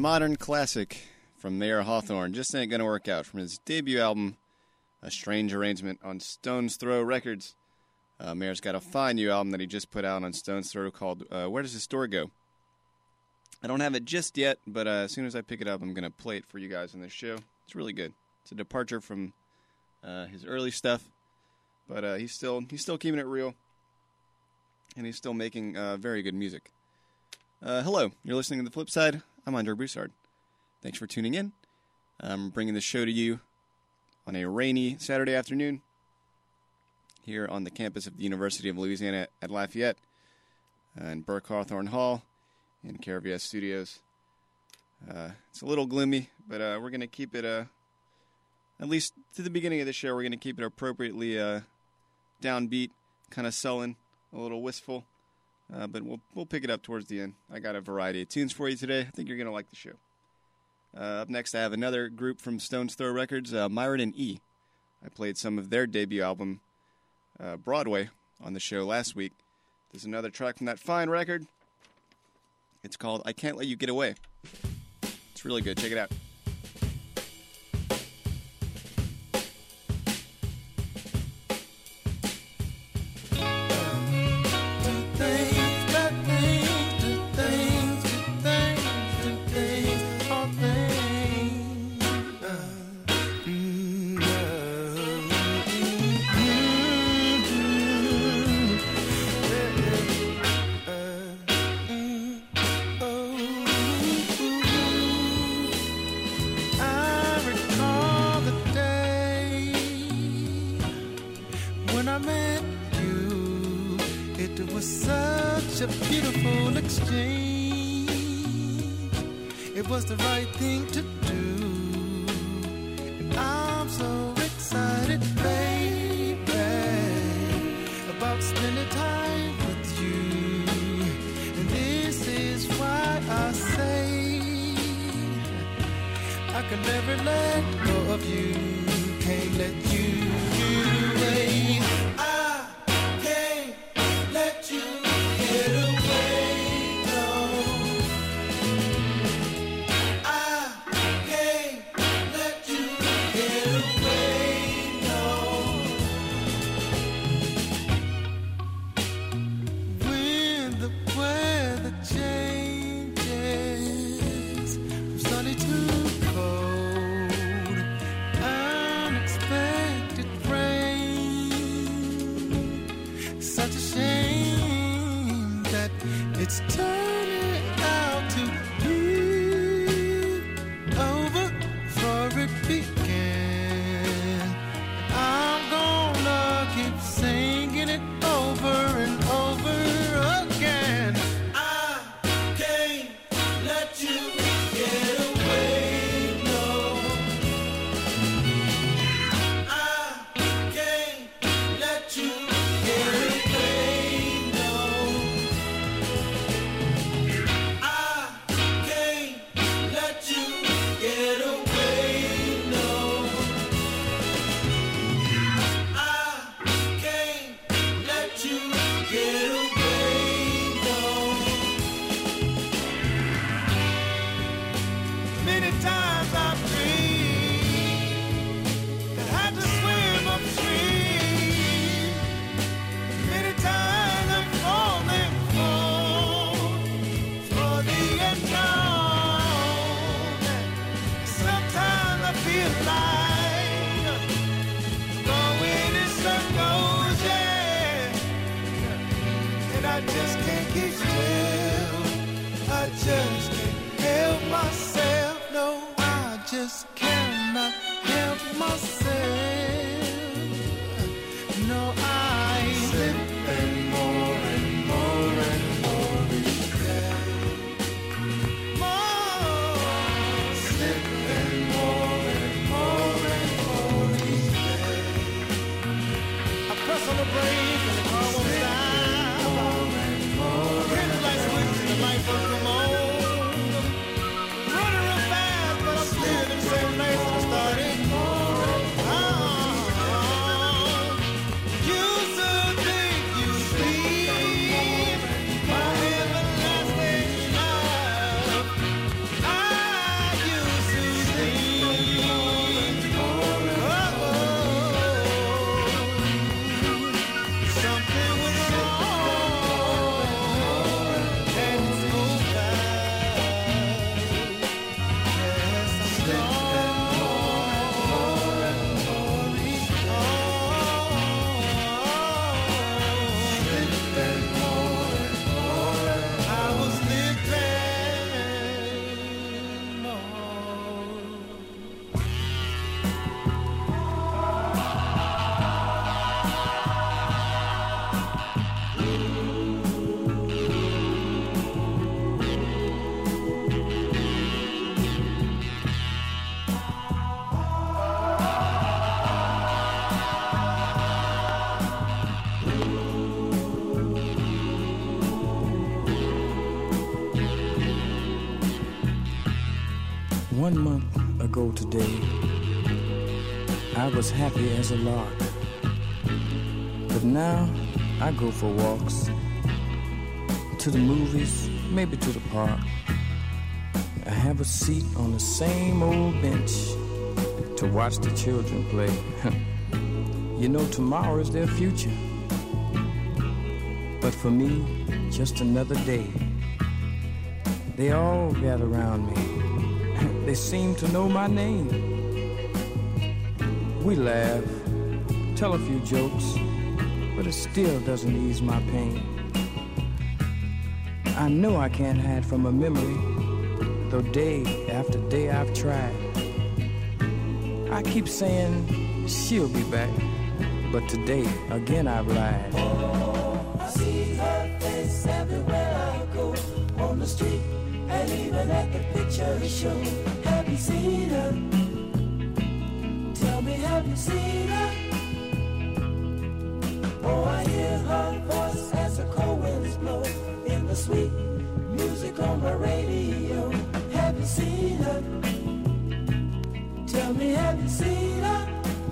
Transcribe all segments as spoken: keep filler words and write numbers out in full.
modern classic from Mayer Hawthorne, Just Ain't Gonna Work Out, from his debut album, A Strange Arrangement, on Stone's Throw Records. Uh, Mayer's got a fine new album that he just put out on Stone's Throw called uh, Where Does the Store Go? I don't have it just yet, but uh, as soon as I pick it up, I'm going to play it for you guys on this show. It's really good. It's a departure from uh, his early stuff, but uh, he's still he's still keeping it real, and he's still making uh, very good music. Uh, hello, you're listening to The Flip Side. I'm Andre Broussard. Thanks for tuning in. I'm bringing the show to you on a rainy Saturday afternoon here on the campus of the University of Louisiana at Lafayette and Burke Hawthorne Hall in K R V S Studios. Uh, it's a little gloomy, but uh, we're going to keep it, uh, at least to the beginning of the show, we're going to keep it appropriately uh, downbeat, kind of sullen, a little wistful. Uh, but we'll we'll pick it up towards the end. I got a variety of tunes for you today. I think you're going to like the show. Uh, up next, I have another group from Stone's Throw Records, uh, Myron and E. I played some of their debut album, uh, Broadway, on the show last week. There's another track from that fine record. It's called I Can't Let You Get Away. It's really good. Check it out. A beautiful exchange. It was the right thing to do, and I'm so excited, baby, about spending time with you. And this is why I say I can never let go of you. Can't let you get away. I can't let you get away, no. I can't let you get away, no. When the weather changes from sunny to cold, unexpected rain, such a shame that it's turning out to be over before it began. I'm gonna keep singing it over and over again. I can't let you get away, no. I can't let you get away, no. I can't let you get away, no. I can't let you get away, no. Many times I've dreamed that I had to swim upstream. Many times I'm falling for, for the unknown. Sometimes I feel like going in circles, yeah. And I just can't keep still. I just can't help myself. No, I just cannot help myself. No, I slipping more and more and more each day. More, slipping more and more and more each day. I press on the brake and the car won't stop. More and more. Hit the light switch and the light won't come on. Running real fast, but I'm still in the same place that I started. Ah. One month ago today, I was happy as a lark. But now I go for walks, to the movies, maybe to the park. I have a seat on the same old bench to watch the children play. You know, tomorrow is their future. But for me, just another day. They all gather around me. They seem to know my name. We laugh, tell a few jokes, but it still doesn't ease my pain. I know I can't hide from a memory, though day after day I've tried. I keep saying she'll be back, but today again I've lied. Oh, I see her face everywhere I go, on the street and even at the picture show. Have you seen her? Tell me, have you seen her? Oh, I hear her voice as the cold winds blow in the sweet music on my radio. Have you seen her? Tell me, have you seen her?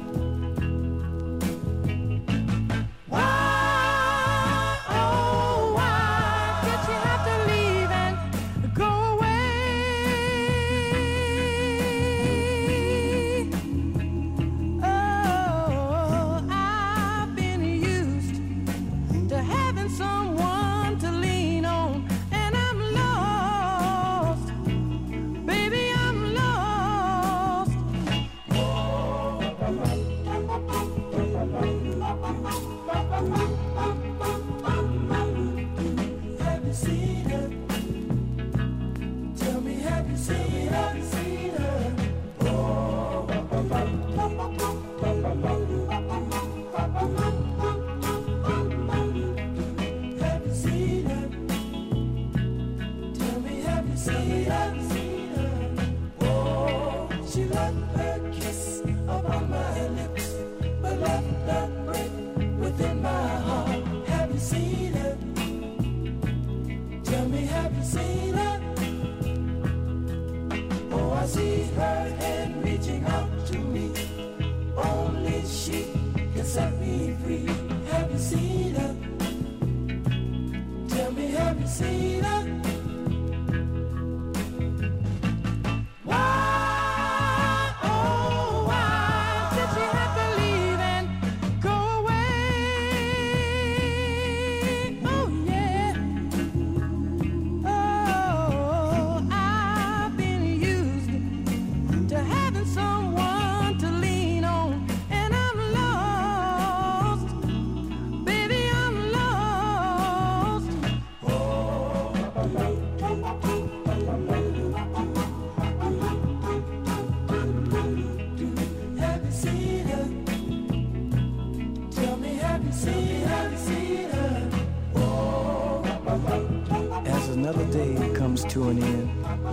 Another day comes to an end.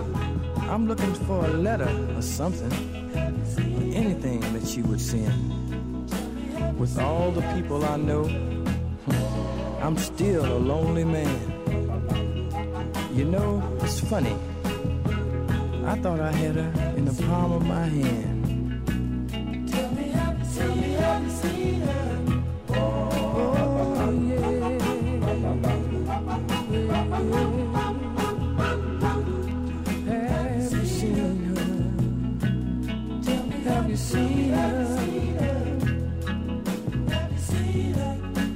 I'm looking for a letter or something, or anything that you would send. With all the people I know, I'm still a lonely man. You know, it's funny. I thought I had her in the palm of my hand. Tell me, have you seen, have you seen her? Oh, yeah. Have you seen her? Have you seen her? Have you seen her?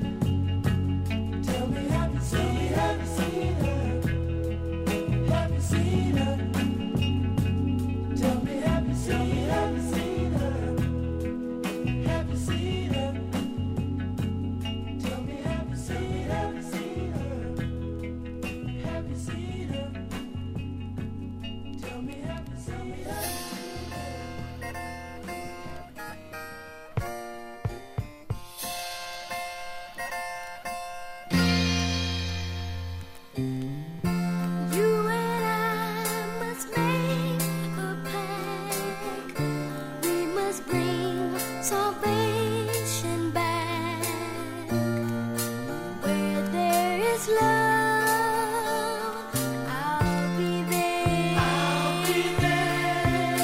Tell me, have you seen, have you seen her? Have you seen her? Tell me, have you seen, have you seen her? Have you seen her? Tell me, have you seen, have you seen her? Have you seen her? Tell me, have you seen her? You and I must make a pact. We must bring salvation back. Where there is love, I'll be there. I'll be there.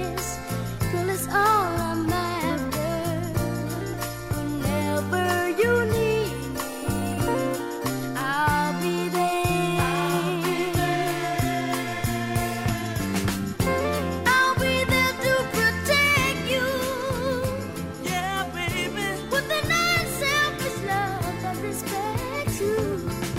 this. Girl, it's all I'm after. Whenever you need me, I'll be there. I'll be there to protect you. Yeah, baby. With an unselfish love that respects you.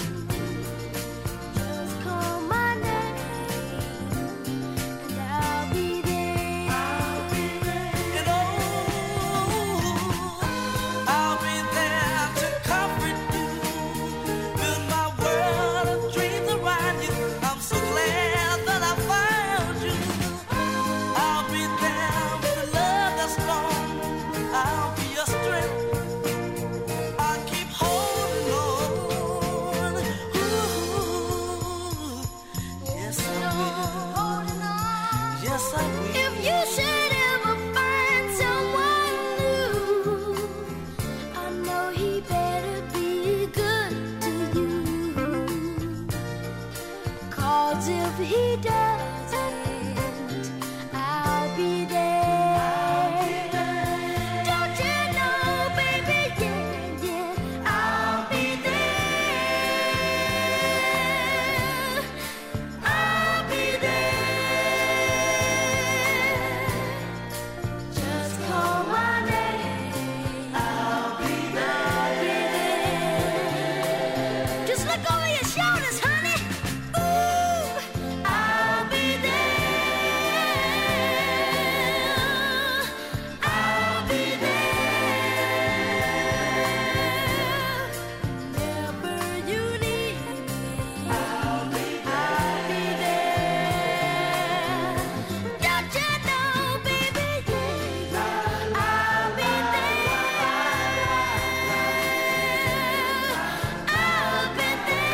Just call my name and I'll be there. I'll be there. And oh, I'll be there to comfort you. Build my world of dreams around you. I'm so glad that I found you. I'll be there with a love that's strong. I'll be your strength. I'll keep holding on. Ooh, yes I will. Holding on. Yes I will. If you should ever find someone new, I know he better be good to you. 'Cause if he doesn't, I'll be there. Don't you know, baby, yeah, yeah, I'll be there. I'll be there. Just call my name. I'll be there. Just look over your shoulders, honey. Ooh, I'll be there. I'll be there. Whenever you need me, I'll be there. Don't you know, baby, yeah, I'll be there. I'll be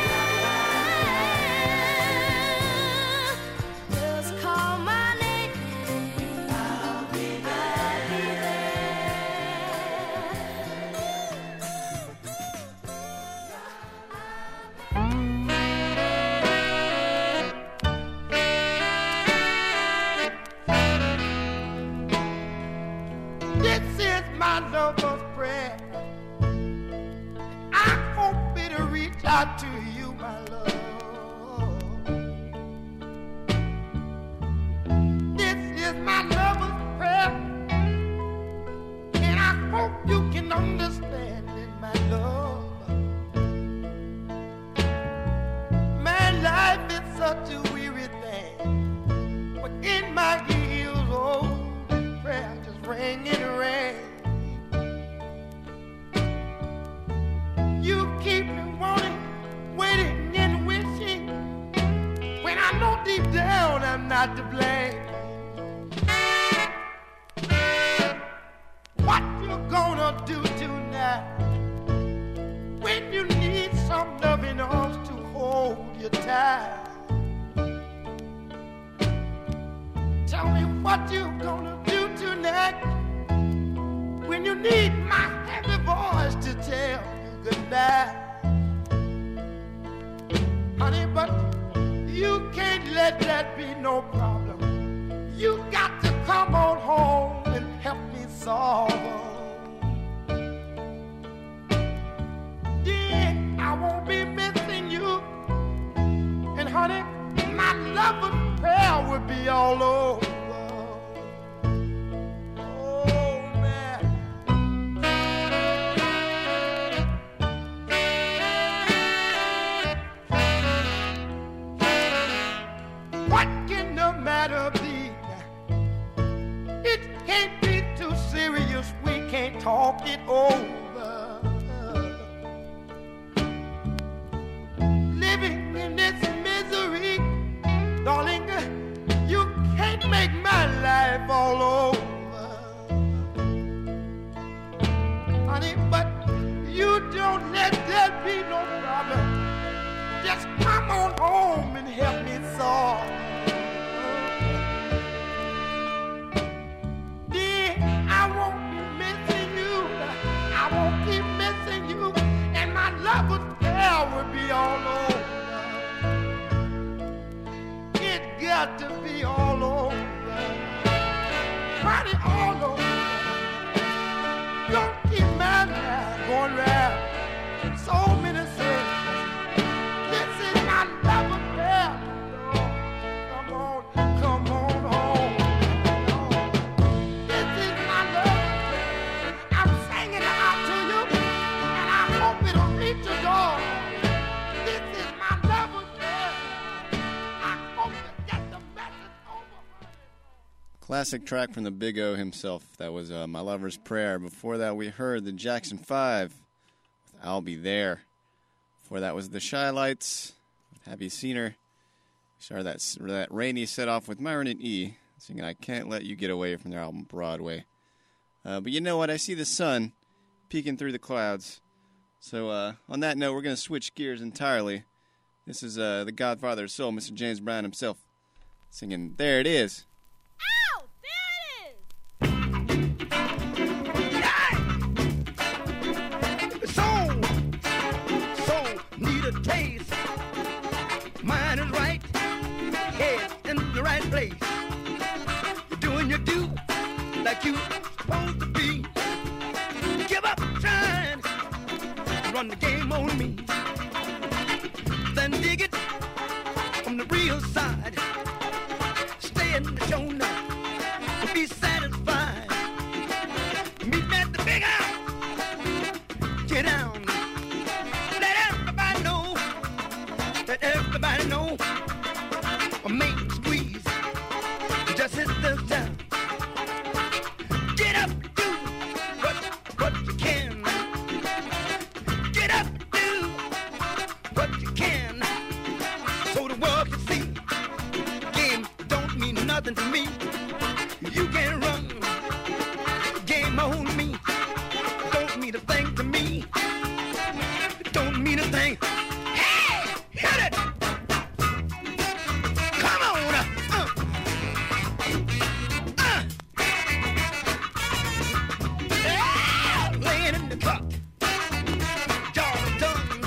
there. Just call my name. I'll be This is my lover's prayer. I hope it'll reach out to you, my love. This is my lover's prayer, and I hope you can understand it, my love. My life is such a weary thing, but in my ears, oh, prayer just ring and ring. You keep me wanting, waiting and wishing, when I know deep down I'm not to blame. What you gonna do tonight when you need some loving arms to hold you tight? Tell me what you gonna do tonight when you need my heavy voice to tell you goodnight. Honey, but you can't let that be no problem. You got to come on home and help me solve 'em. Yeah, I won't be missing you. And honey, my lover's prayer will be all over. Oh, man. What can the matter be? It can't be too serious. We can't talk it over. Living in this misery, darling, you can't make my life all over. Honey, but you don't let that be no problem. Just come on home and help me solve. Dear, I won't be missing you. I won't keep missing you. And my lover's prayer will be all over. It got to be all over. money all over. Don't keep my man going round so many circles. This is my love affair. Come on, come on home. This is my love affair. I'm singing it out to you, and I hope it'll reach your door. This is my love affair. I hope you get the message over. Classic track from the Big O himself. That was uh, My Lover's Prayer. Before that, we heard the Jackson Five with I'll Be There. Before that was the Shy Lights with Have You Seen Her? We started that, that rainy set off with Myron and E, singing I Can't Let You Get Away from their album Broadway. Uh, but you know what? I see the sun peeking through the clouds. So uh, on that note, we're going to switch gears entirely. This is uh, the Godfather of Soul, Mister James Brown himself, singing There It Is. Ow! There it is! Soul, soul, need a taste. Mind is right, head in the right place. You're doing your due like you supposed to be. Give up trying, run the game on me. Then dig it from the real side. Stay in the show now and be satisfied. Meet me at the big house. Get down. Let everybody know. Let everybody know. A main squeeze. Just hit this down. Get up, do what, what you can. Get up, do what you can. So the world can see. Game don't mean nothing to me. You can run. Game on me. Don't mean a thing to me. Don't mean a thing. Hey! Hit it! Come on! Uh. Uh. Yeah! Laying in the truck. Jaw done.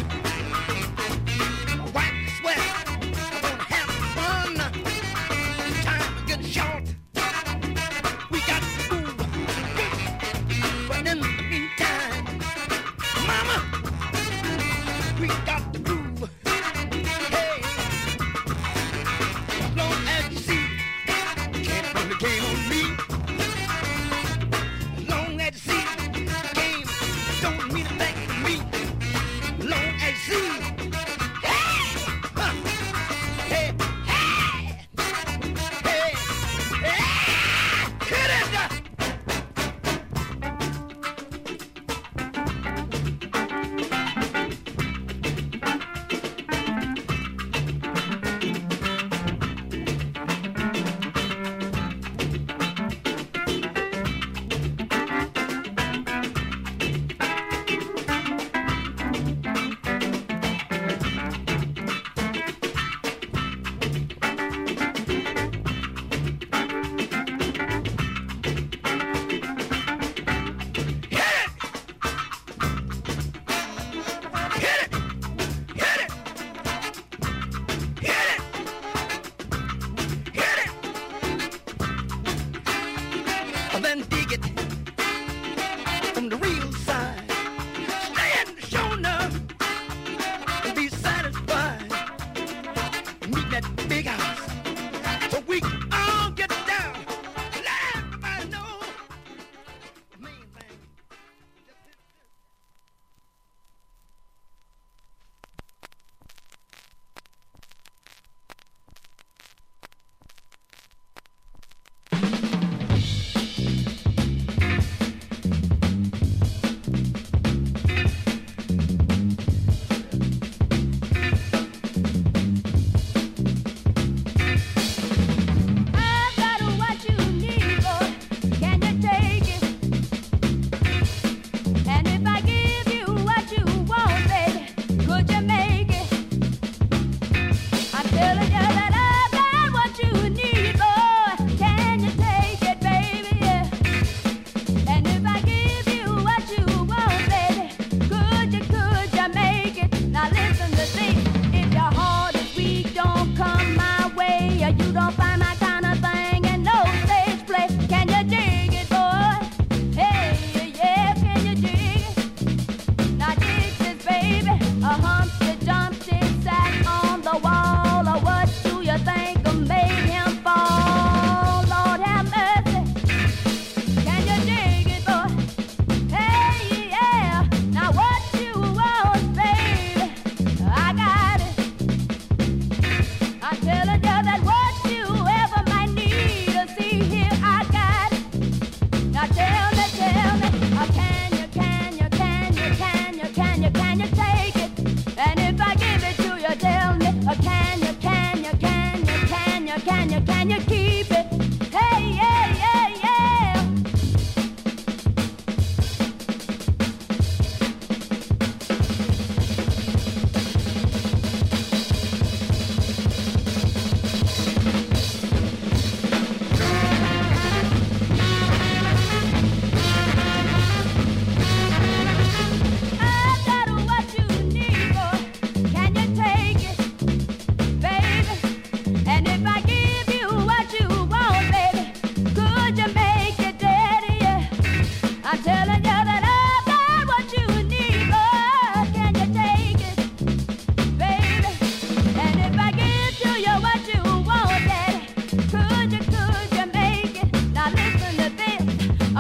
Wipe the sweat. I'm gonna have fun. Time to get short. We got to move. But in the meantime, mama, we got to move. Hey, as long as you see, can't run the game on me. As long as you see, game don't mean a thing to me. As long as you see, hey, huh, hey, hey, hey, hey, hit it. Then dig it from the real side. Stay in the show now and be satisfied. Meet that big house so we can all get down. Let everybody know the main thing.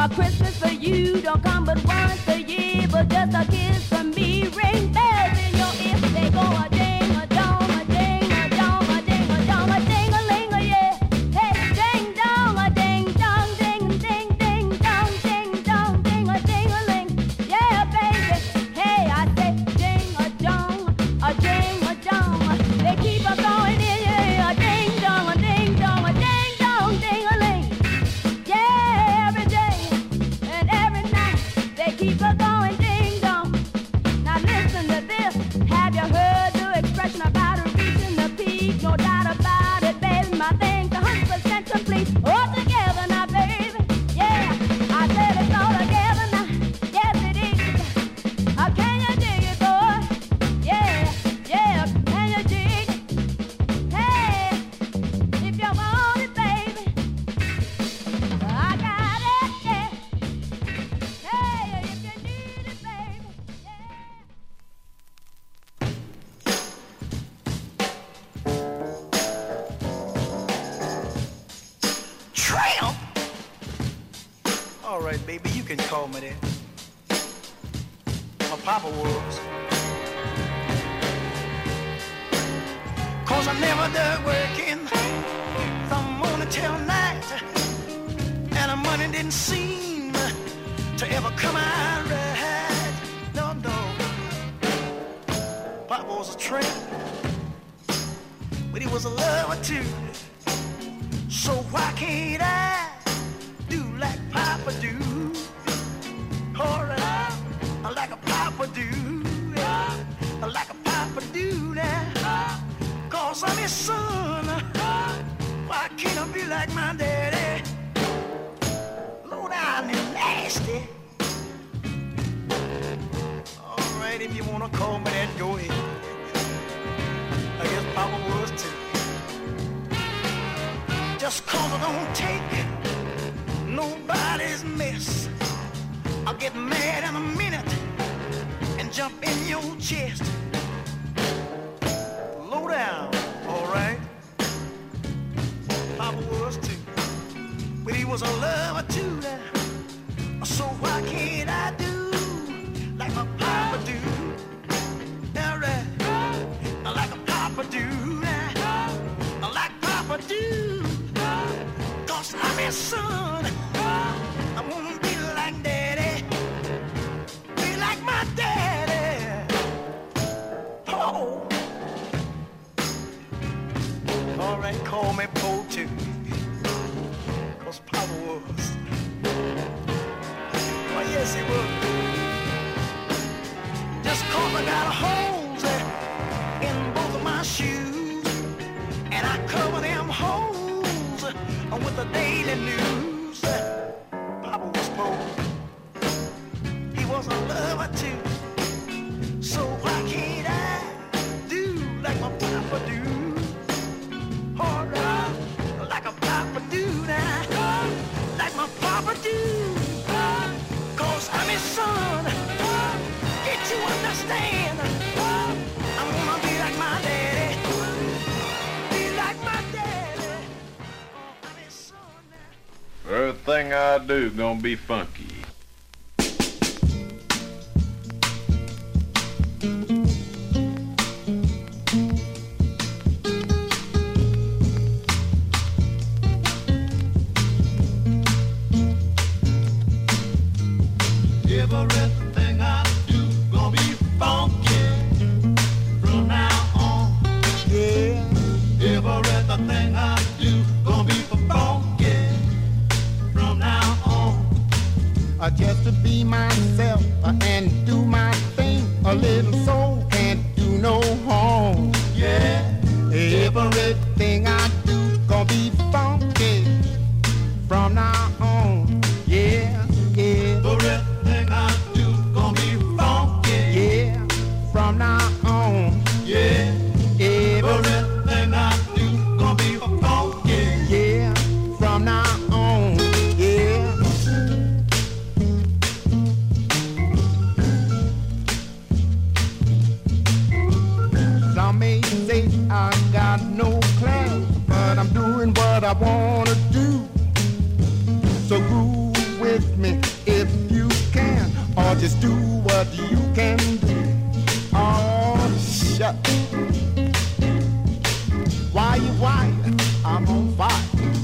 A Christmas for you don't come but once a year, but just a kiss from me. Ring bells in your ear, they go a ding a dong, a ding a dong, a ding a dong, a ding a ling a yeah. Hey, ding dong, a ding dong, ding ding ding dong, ding dong, ding a ding a ling. Yeah, baby. Hey, I say ding a dong, a ding a dong. They keep on going in, yeah, a ding dong, a ding dong, a ding dong, ding a ling. Yeah, every day and every night they keep on going ding dong. Now listen to this. Have you heard the expression about it reaching the peak? No doubt about it, baby. My thing's a hundred percent complete. All together now, baby. Yeah, I said it's all together now. Yes, it is. Uh, can you dig it, boy? Yeah, yeah. Can you dig it? Hey, if you want it, baby, I got it. Yeah. Hey, if you need it, baby. Yeah. Tramp? All right, baby, you can call me that. My papa was. Cause I never done working from morning till night. And the money didn't seem to ever come out right. No, no. Papa was a tramp, but he was a lover too. So why can't I do like Papa do? Alright, like a Papa do, yeah. Like a Papa do now. Cause I'm his son. Why can't I be like my daddy? Low down and nasty. Alright, if you wanna call me that, go ahead. I guess Papa was too. Just cause I don't take nobody's mess, I'll get mad in a minute and jump in your chest. Low down, alright. Papa was too, but he was a lover too. So why can't I do like my papa do? Alright, like a papa do, like papa do. Cause I'm his son. I wanna be like daddy, be like my daddy. Oh. Alright, call me Po too. Cause Papa was. Well, yes, he was. Just cause I got holes in both of my shoes, and I cover them holes with the daily news. Papa was poor, he was a lover too. So why can't I do like my papa do? Alright, like a papa do now, like my papa do. Cause I'm his son. Can't you understand? I wanna be like my daddy, be like my daddy. Everything I do gonna be funky. Everything I do gonna be funky from now on. Yeah. Everything I do gonna be funky from now on. Uh, just to be myself uh, and do my thing. A little soul can't do no harm. Yeah. Everything I do gonna be funky from now on. Yeah, yeah. Everything I do gonna be funky. Yeah, from now on. Yeah. Everything I do gonna be funky. Yeah, from now on. Yeah. Some may say I got no class, but I'm doing what I with me if you can, or just do what you can do. Oh, shut. Why you, why? I'm on fire.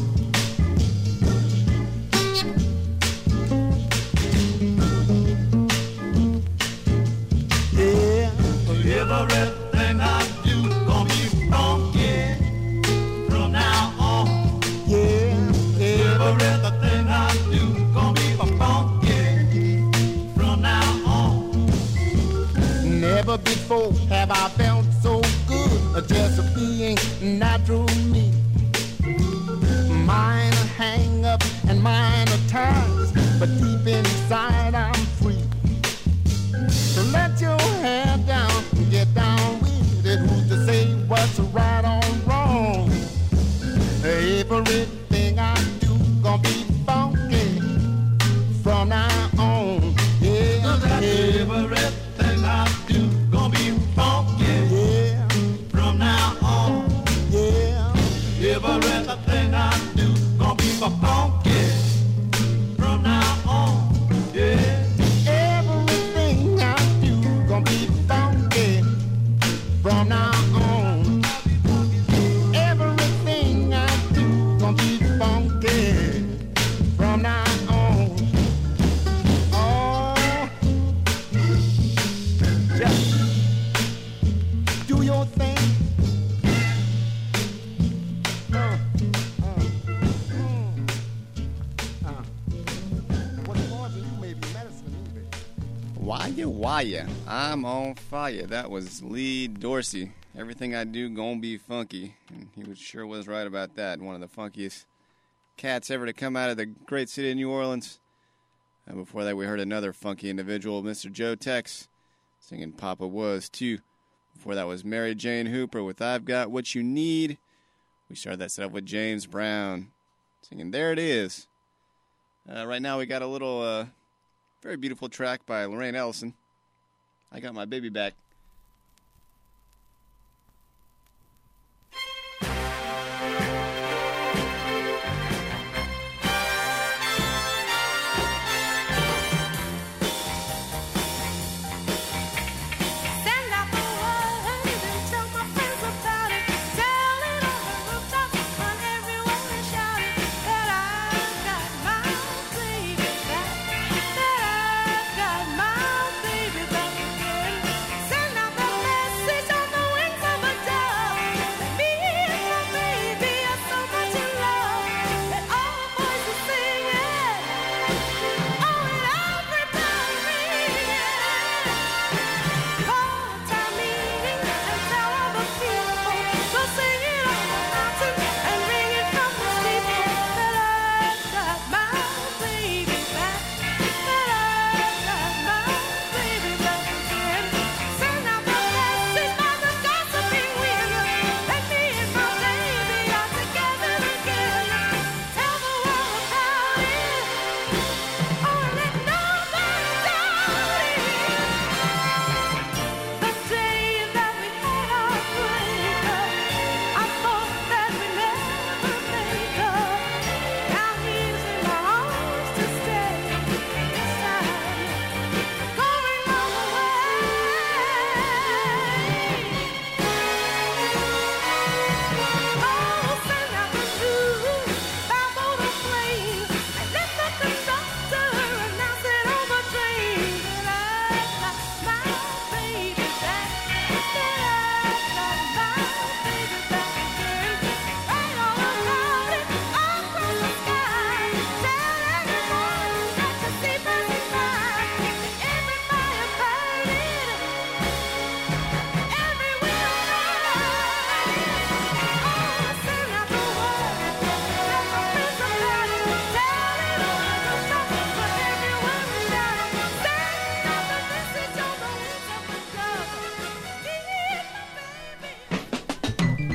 Yeah, everything I do gonna be funky from now on. Yeah, everything I do gonna be funky from now on. Never before have I felt so good, just being natural me. Mine are hang up and mine are ties, but deep inside I'm free. So let your hair down and get down with it. Who's to say what's right or wrong? Everything I do gonna be funky from now on. Yeah, everything I do gonna be funky. Yeah, from now on. Yeah, everything I do gonna be funky from now on. Yeah. Everything I do gonna be funky from now on. Everything I do gonna be funky from now on. Oh, just do your thing. Uh, uh, mm, uh. What's poison you may be medicine to me, baby. Why ya, why ya? I'm on fire. That was Lee Dorsey. Everything I do gon' be funky. And he was, sure was right about that. One of the funkiest cats ever to come out of the great city of New Orleans. And before that, we heard another funky individual, Mister Joe Tex, singing Papa Was, too. Before that was Mary Jane Hooper with I've Got What You Need. We started that set up with James Brown, singing There It Is. Uh, right now, we got a little... Uh, Very beautiful track by Lorraine Ellison. I Got My Baby Back. Send out the word and tell my friends about it. Tell it on the rooftop, on everyone and shout it. That I've got my baby back. That I've got my baby back again. Send out the message on the wings of a dove. That me and my baby are so much in love. That all voices sing it. Oh, and every bell ringing. Call a town meeting and tell all the people. Go sing it on the mountain and ring it from the steeple. That I've got my baby back. That I've got my baby back again. Send out the message by the gossiping wind. That me and my baby are together again. Tell the world about it. Oh, and let nobody doubt it. The day that we had our breakup, I thought that we'd never make up. Now he's in my arms to stay. This time, going all the way. Oh, send out the news, babble the flame, and let the conductor announce it on the train. That I've got my baby back. That I've got my baby back again. Write all about it across the sky. Tell everyone that you see passing by. Everybody about it. Everywhere around. Oh, send out the word. Tell my friends about it. Tell it on the rooftop, but everyone shout it. Send out the message on the wings of a dove. Me and my baby.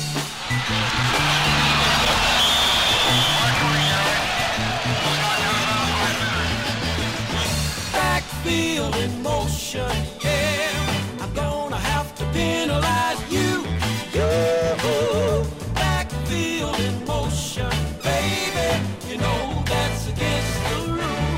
Backfield in motion, yeah. I'm gonna have to penalize you. You, backfield in motion, baby. You know that's against the rules.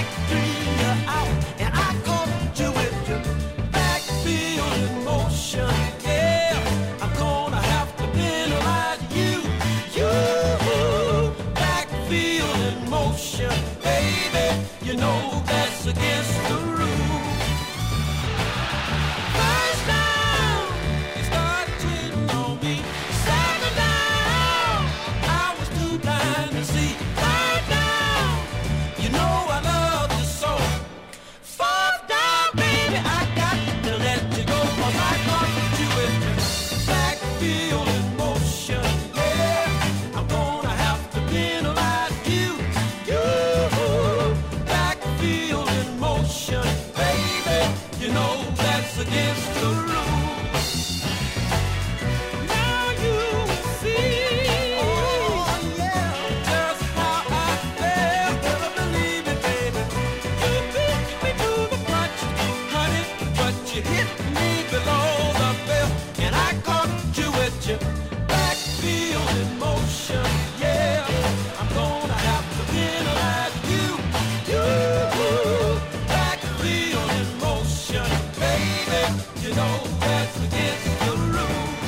dream you out, and I caught you with your backfield in motion. Yeah, I'm gonna have to penalize you. You backfield in motion, baby. You know that's against the rule. First down, you start cheating on me. Second down, I was too blind to see. Third down, you know I love you so. Fourth down, baby, I got to let you go, 'cause I got you with your backfield in motion. Yeah, I'm gonna have to penalize you. You backfield in motion, baby. You know that's against the rules. Now you see, oh yeah, just how I feel. Never believe it, baby. You beat me to the punch, honey, but you hit me below the belt, and I caught you with your backfield in motion. Yeah, I'm gonna have to penalize you. You backfield in motion, baby. You know that's against the rules.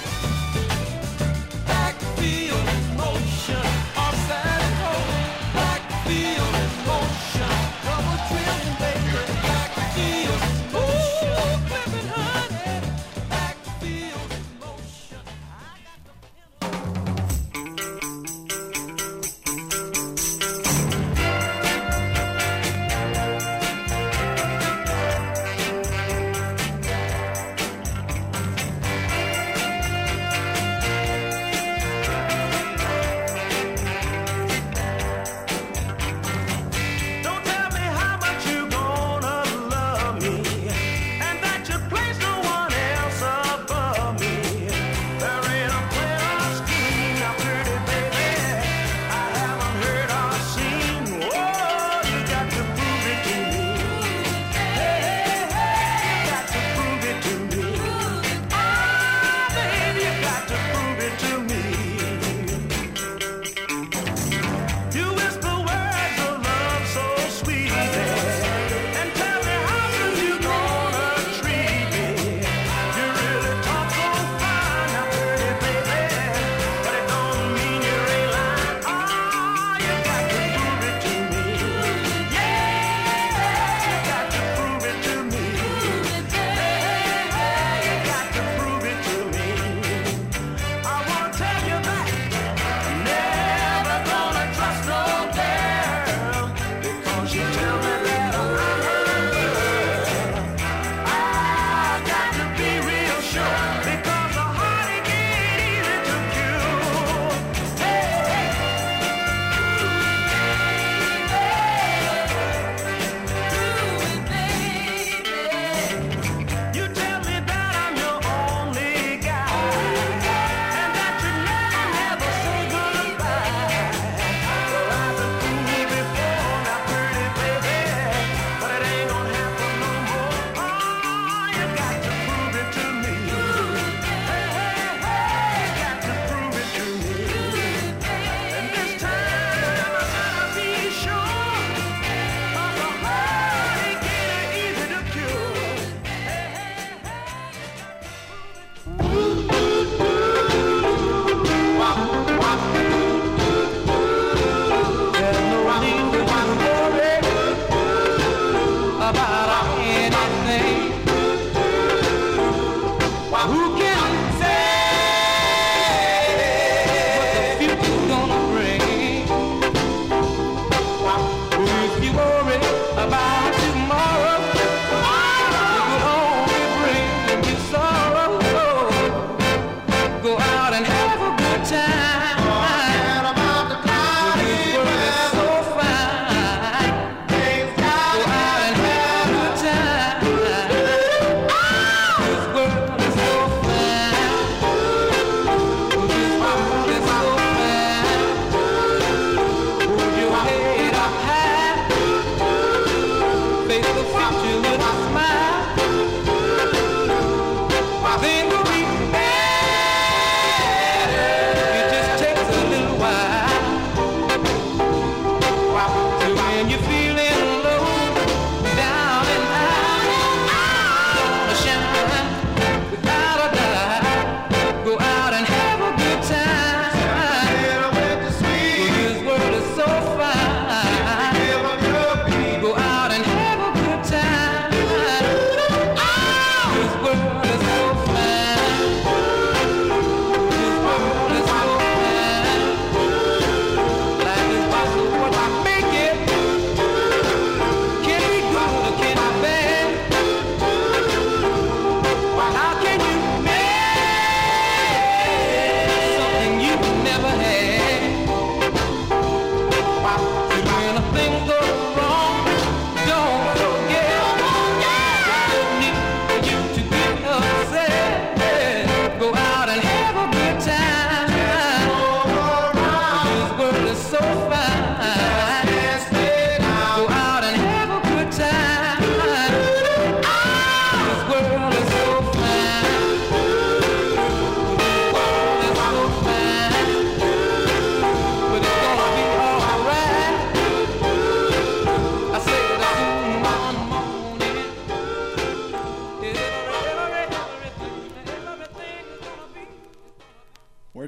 Backfield in motion, offside and home. Backfield in motion, double trillion, baby. Backfield in motion, flipping honey. Backfield in motion. I got the Don't tell me how much you gonna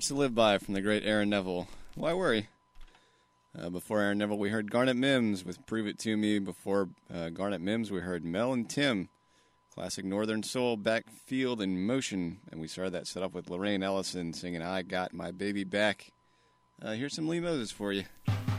Words to Live By from the great Aaron Neville. Why worry? Uh, before Aaron Neville, we heard Garnet Mims with Prove It To Me. Before uh, Garnet Mims, we heard Mel and Tim, classic Northern Soul, Backfield in Motion. And we started that set up with Lorraine Ellison singing I Got My Baby Back. Uh, here's some Lee Moses for you.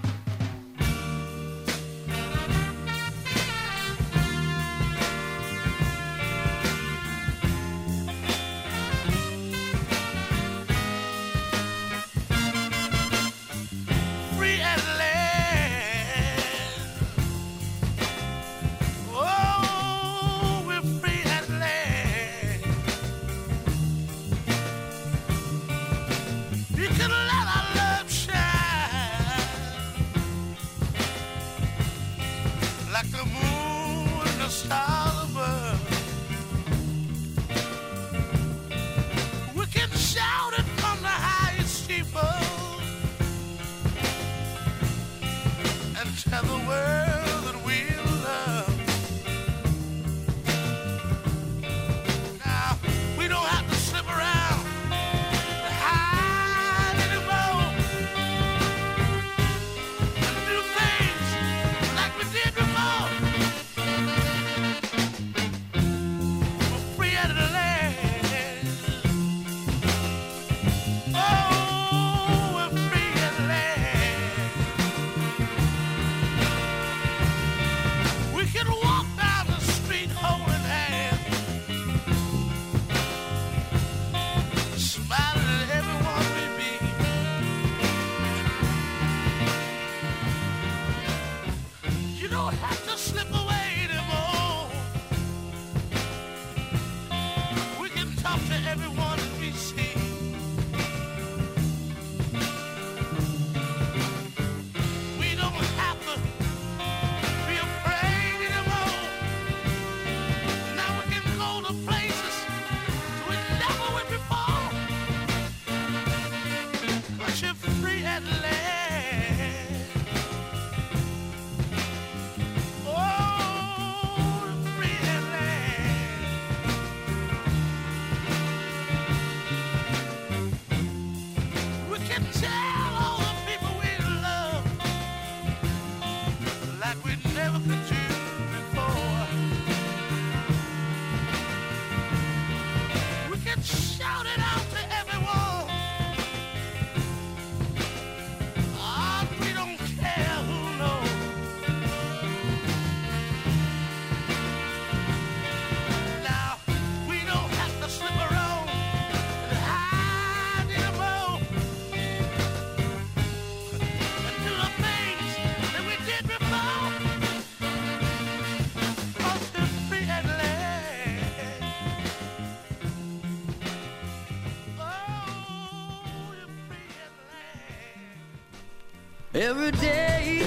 Every day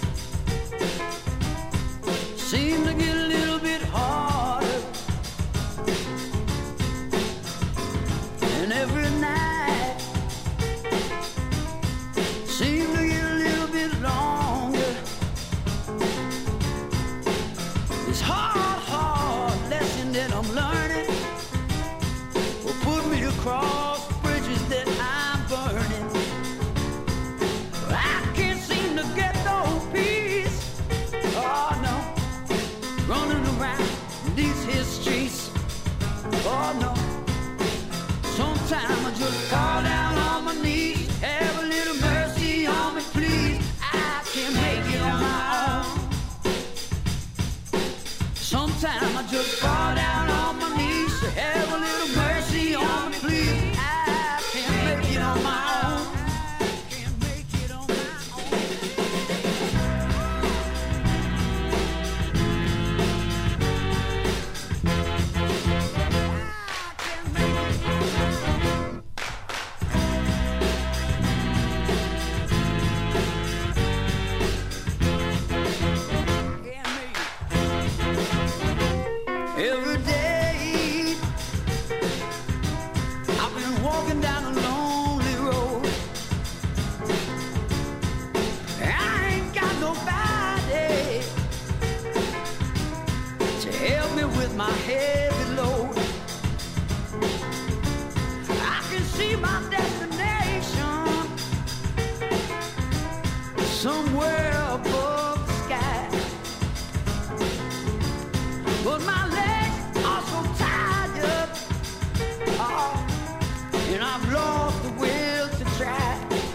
seems to get a little bit harder, and every night seems to get a little bit longer. This hard, hard lesson that I'm learning will put me across bridges that I'm burning. I can't seem to get no peace. Oh no, running around these here streets. Oh no, sometimes I just fall down on my knees. Have a little mercy on me, please. I can't make it on my own. Sometimes I just fall down on my knees. Have a little mercy on me, please. I can't make it on my own. Every day I've been walking down a lonely road. I ain't got nobody to help me with my heavy load. I can see my destination but my legs are so tired up. Oh, and I've lost the will to try.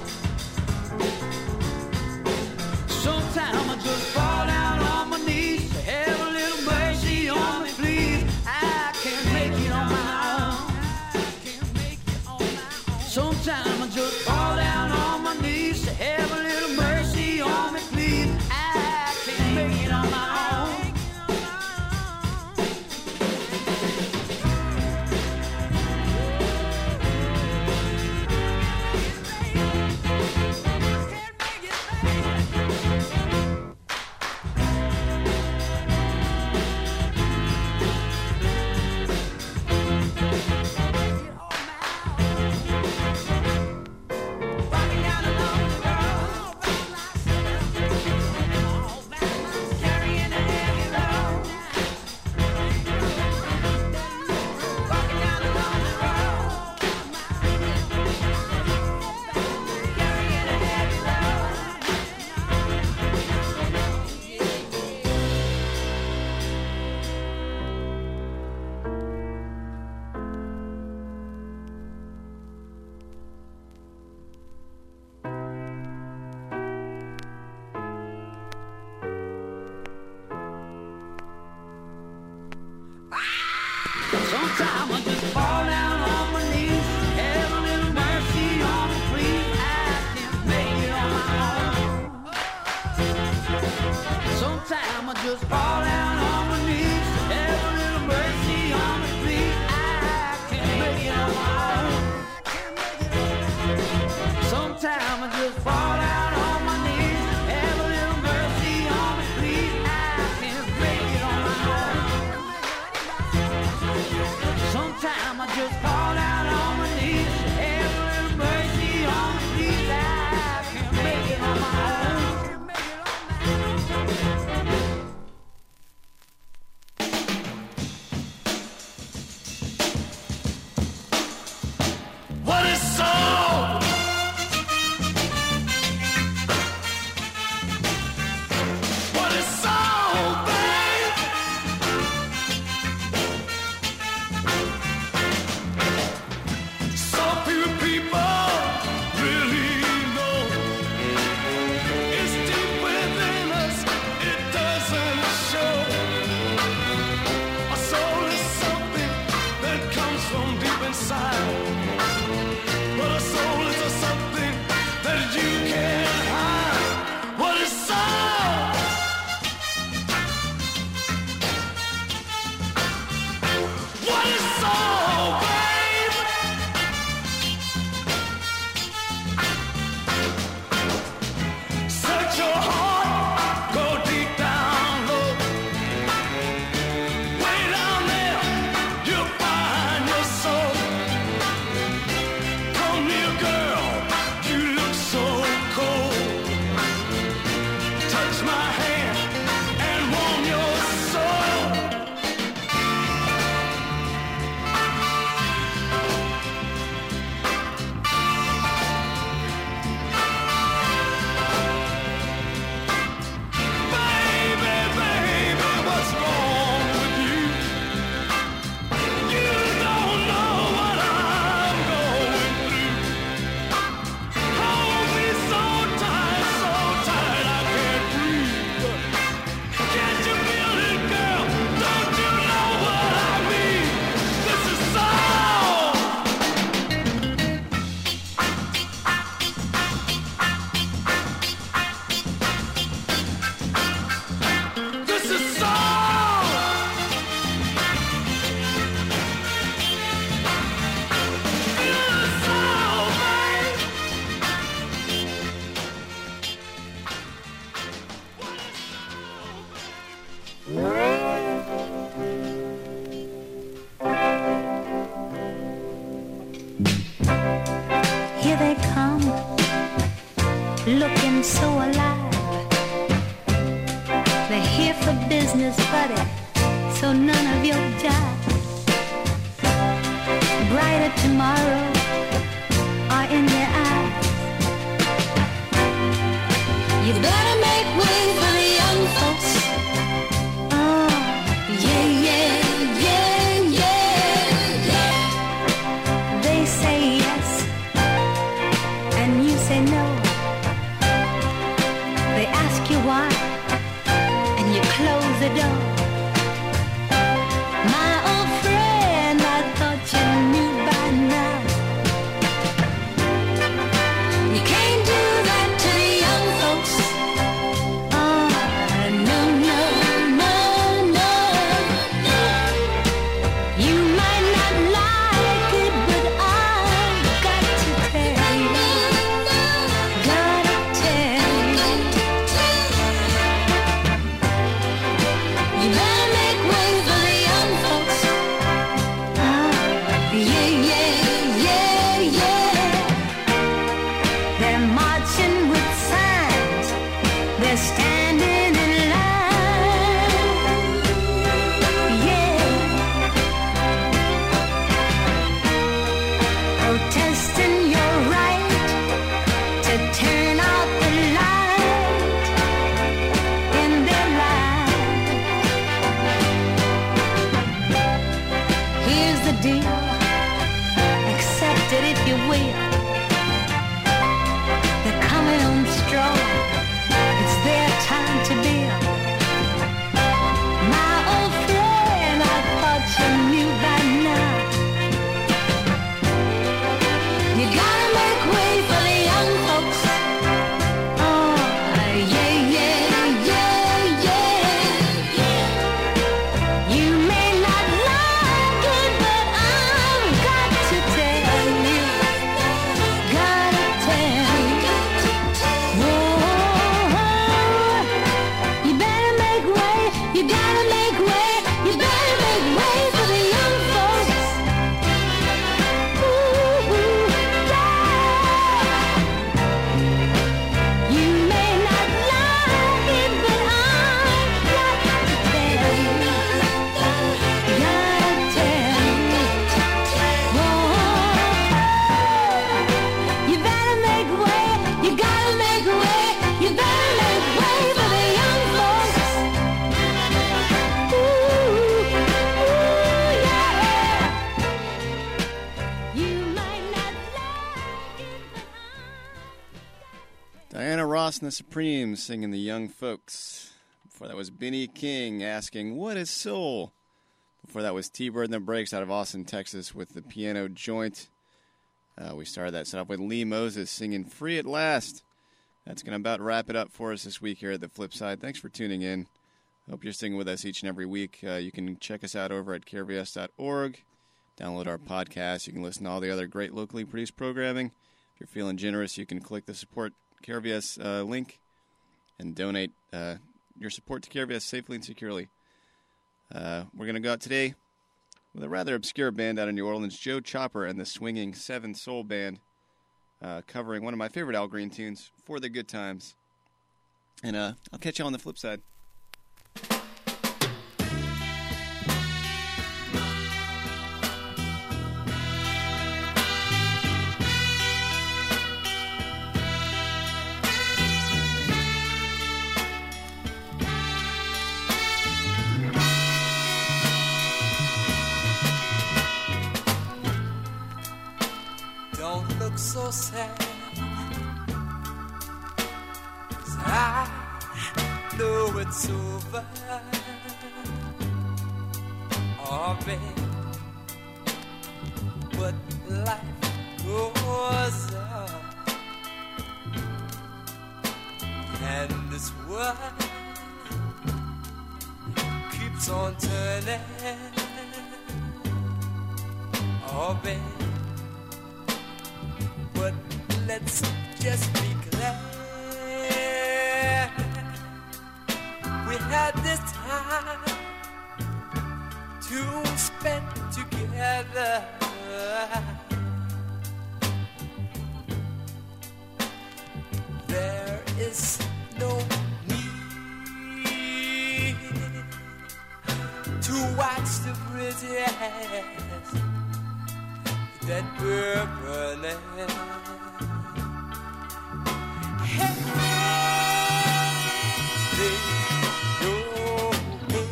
Sometimes I just fall down on my knees. Have a little mercy on me, please. I can't make it on my own. Sometimes I just fall down on my knees. Have a little mercy on me, please. I can't make it on my own. Sometimes I just fall down on my knees. Have a little mercy on me, please. I can't make it on my own. Sometimes I just fall down on my knees. Have a little mercy on me, please. I can't make it on my own. Sometimes I just fall down on my knees. Have a little mercy on me, please. I can't make it on my own. Sometimes I just fall down on my knees. Have a little mercy on me, please. I can't make it on my own. What is soul? What is soul, babe? So few people really know. It's deep within us, it doesn't show. A soul is something that comes from deep inside. But a soul is a something that you can't hide. What is soul? What is soul, babe? Search your heart, go deep down low. Way down there, you'll find your soul. Come here, girl, you look so cold. Touch my hand and warm your soul. Baby, baby, what's wrong with you? You don't know what I'm going through. Hold me so tight, so tight I can't breathe. Can't you feel it, girl? Don't you know what I mean? This is soul. This is soul. Feel the soul, babe. Here they come, looking so alive. They're here for business, buddy, so none of your jive. Brighter tomorrow are in their eyes. You better make way for the young folks. Oh, yeah, yeah. the door. My old friend, I thought you knew by now. You can't do that to the young folks. Oh, no, no, no, no. You might not like it, but I've got to tell you. Gotta tell you. You better make way for the young folks. Oh, yeah, yeah, yeah, yeah. They're marching with signs. They're standing in line. Yeah. Protesting your right to turn out the light in their life. Here's the deal. Accept it if you will. They're coming on strong. It's their time to build. My old friend, I thought you knew by now. You gotta make way for the young folks. Oh, yeah, yeah, yeah, yeah. You may not like it, but I've got to tell you. Gotta tell you. Whoa, you better make way. You gotta make way. You better make way for the young folks. Ooh, yeah. You may not like it, but I've got to tell you. Gotta tell you. Whoa, you better make way. You gotta make way. You better make way for the young folks. Ooh, ooh, yeah. You might not like it, but Diana Ross and the Supremes singing The Young Folks. Before that was Benny King asking, what is soul? Before that was T-Bird and the Breaks out of Austin, Texas with the piano joint. Uh, we started that set off with Lee Moses singing Free at Last. That's going to about wrap it up for us this week here at The Flip Side. Thanks for tuning in. Hope you're sticking with us each and every week. Uh, you can check us out over at K R V S dot org. Download our podcast. You can listen to all the other great locally produced programming. If you're feeling generous, you can click the support K R V S uh, link and donate uh, your support to K R V S safely and securely. Uh, we're going to go out today with a rather obscure band out of New Orleans, Joe Chopper and the Swinging Seven Soul Band, uh, covering one of my favorite Al Green tunes, For the Good Times. And uh, I'll catch you on the flip side. Don't look so sad, 'cause I know it's over. Oh, babe, but life goes on, and this world keeps on turning. Oh, babe, but let's just be clear. We had this time to spend together. There is no need to watch the bridges that we're burning. Hey, they know me.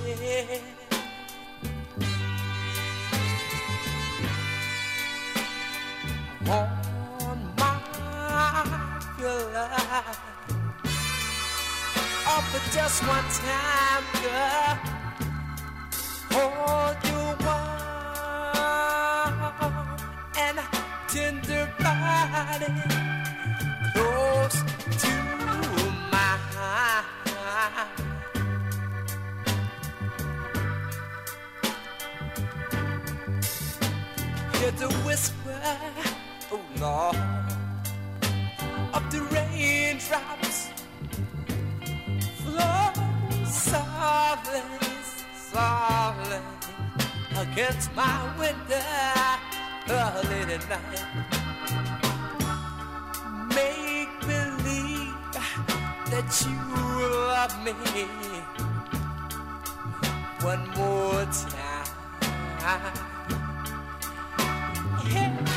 On my pillow, oh, for just one time, girl. hear the whisper, oh Lord, of the raindrops flow softly, softly against my window early tonight. Make believe that you love me one more time. Yeah.